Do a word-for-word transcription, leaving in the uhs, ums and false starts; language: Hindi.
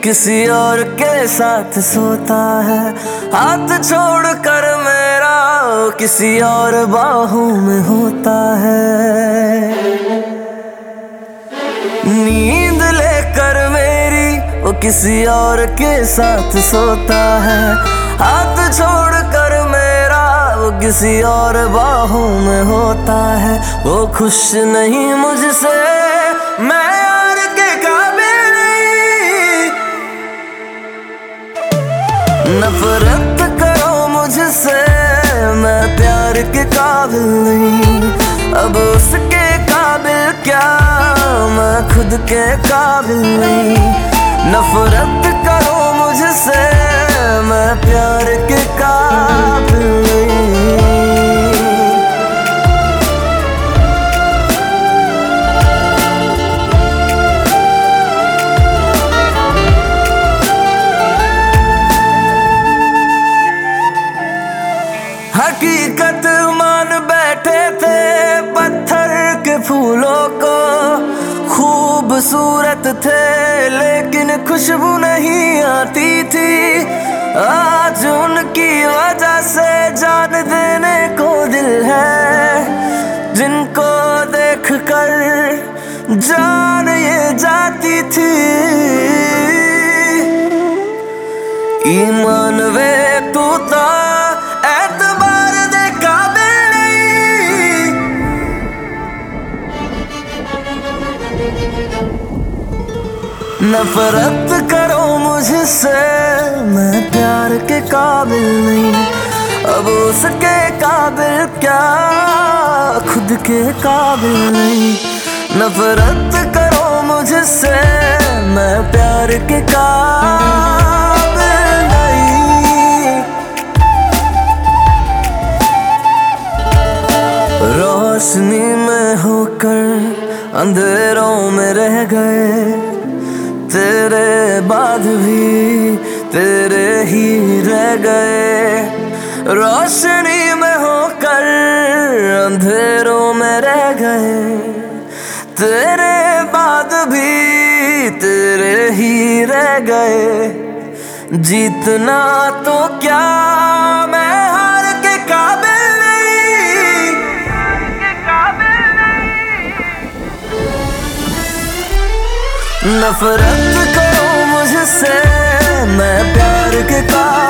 किसी और के साथ सोता है, हाथ छोड़ कर मेरा किसी और बाहों में होता है। नींद लेकर मेरी वो किसी और के साथ सोता है, हाथ छोड़ कर मेरा वो किसी और बाहों में होता है। वो खुश नहीं मुझसे, मैं यार के काबिल नहीं। नफरत करो मुझसे, मैं प्यार के काबिल नहीं। अब उसके काबिल क्या, मैं खुद के काबिल नहीं। नफरत करो मुझसे, मैं प्यार के काबिल नहीं। हकीकत मान बैठे थे पत्थर के फूलों को, खूबसूरत थे लेकिन खुशबू नहीं आती थी। आज उनकी वजह से जान देने को दिल है, जिनको देख कर जान ये जाती थी। ईमान वे तू तो एतबार दे काबिल नहीं। नफरत करो मुझसे, मैं प्यार के काबिल नहीं। अब उसके काबिल क्या, खुद के काबिल नहीं। नफरत करो मुझसे, मैं प्यार के काबिल नहीं। रोशनी में होकर अंधेरों में रह गए, तेरे बाद भी तेरे ही रह गए। रोशनी में होकर अंधेरों में रह गए, तेरे बाद भी तेरे ही रह गए। जीतना तो क्या, मैं हार के काबिल नहीं। नफरत करो मुझसे, मैं प्यार के काबिल